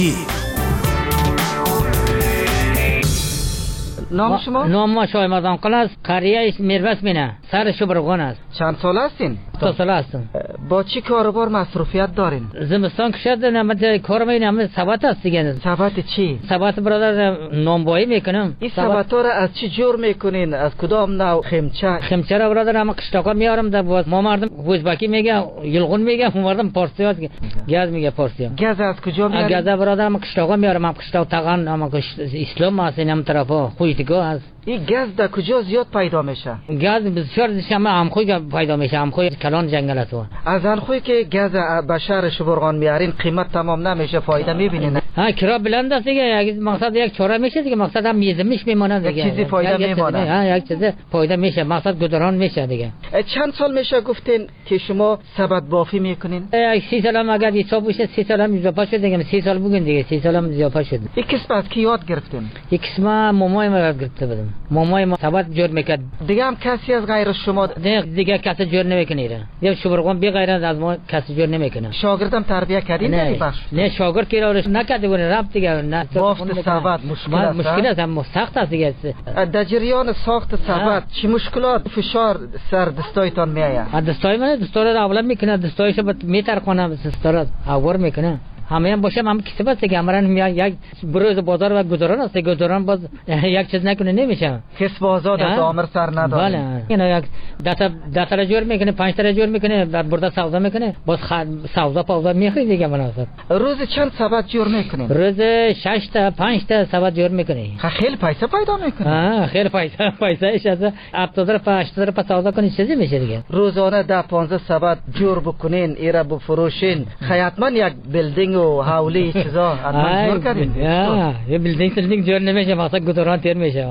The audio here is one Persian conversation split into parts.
نام شما؟ نام ما شاه مردان قل است. قریه میربس مینه سر شبرغان است. چند سال هستین؟ 2 سال هستم. با چی کاروبار مصروفیت دارین؟ زمستان کشد نمت کار میکنم. ثبات است دیگه. ثبات چی؟ ثبات برادر نانبایی میکنم. این ثبات را از چی جور میکنین؟ از کدام نوع خمچه را برادر هم قشتاقا میارم در ما مردم وزبکی میگه یلغون میگه مردم پارسی هست گاز میگه پارسی ها. گاز از کجا میارین؟ گاز برادر هم قشتاقا میارم. هم قشتاق تقان هم اسلام هست اینم طرفا خویتگاه هست. این گاز در کجا زیاد پیدا میشه؟ گاز بسیار شما همخوی پیدا میشه. همخوی کلان جنگل است. از آنخوی که گاز به شهر شبرغان میارین قیمت تمام نمیشه فایده میبینین؟ ها کرا بلند است دیگه. مقصد یک چوره میشه دیگه. مقصد هم میزمیش میمونه دیگه. چیزی فایده میمونه. ها یک چیز فایده میشه. مقصد گذران میشه دیگه. چند سال میشه گفتین که شما سبد بافی میکنین؟ 30 سال هم اگر حساب بشه 30 سال هم اضافه شد دیگه. 30 سال بگین دیگه. 30 سال هم اضافه شد. یک کسب از کی یاد گرفتین؟ یک کسب مامای ما یاد گرفته بودم. مامای ما سبد جور میکرد. دیگه هم کسی از غیر شما دیگه کسی جور نمیکنه. یا شبرغان بی غیر از ما کسی جور نمیکنه. شاگردم تربیت کردین در بخش؟ نه شاگرد کی راش نکرده بود. رفت دیگه. نه بافت سبد مشکل است. هم سخت است دیگه. در جریان ساخت سبد چه مشکلات فشار سر دستایتان میآید؟ دستای من دستار را اول میکنه. دستایش میترخونه. دستار آور میکنه. همه هم باشه هم کسی بس که همران میاد یک بروز بازار و گذران است. گذران باز یک چیز نکنه نمیشه. کس آزاد از آمر سر نداره. بله اینا یک 10 تا جور میکنه 5 تا جور میکنه بعد بردا سودا میکنه باز سودا پودا میخری دیگه مناسب. روز چند سبد جور میکنین؟ روز 6 تا 5 تا سبد جور میکنه. خیلی پیسه پیدا میکنه. خیلی پیسهش از 70,000 تا 80,000 سودا کنی چیزی میشه دیگه. روزانه 10 15 سبد جور بکنین ایرا بفروشین. حتما یک بیلدینگ و حولی چیزا جور کردین. یه بیلدینگ جور نمیشه. مقصد گذران تیر میشه.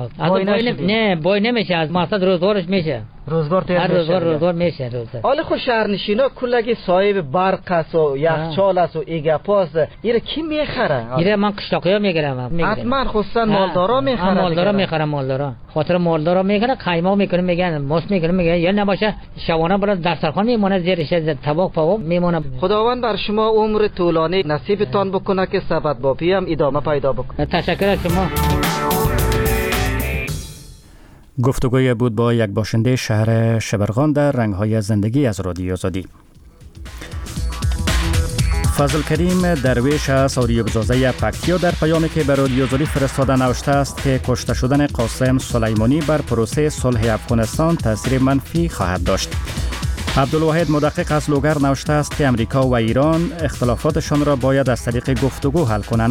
نه بای نمیشه. از مقصد روزگارش میشه. روزگار تیر میشه. روزگار میشه. حالا خود شهرنشینا کلگی صاحب برق است و یخچال است و ایگاپاس ایره کی میخره؟ ایره من قشتاقیا میگیرم. حتما خصوصا مالدارا میخرن. مالدارا میخرن. مالدارا خاطر مالدارا میخرن. قیما میکنه میگن ماست میکنه میگن یا نباشه شوانه برای دسترخوان میمونه زیرش طبق پاو میمونه. خداوند بر شما عمر طولانی نصیبتان بکنه که سبد بافی هم ادامه پیدا بکنه. تشکر از شما. گفتگوی بود با یک باشنده شهر شبرغان در رنگ‌های زندگی از رادیو آزادی. فضل کریم درویش از سوریه بزازه پکتیا در پیامی که به رادیو آزادی فرستاده نوشته است که کشته شدن قاسم سلیمانی بر پروسه صلح افغانستان تاثیر منفی خواهد داشت. عبدالواحد مدقق از لوگر نوشته است که امریکا و ایران اختلافاتشان را باید از طریق گفتگو حل کنند.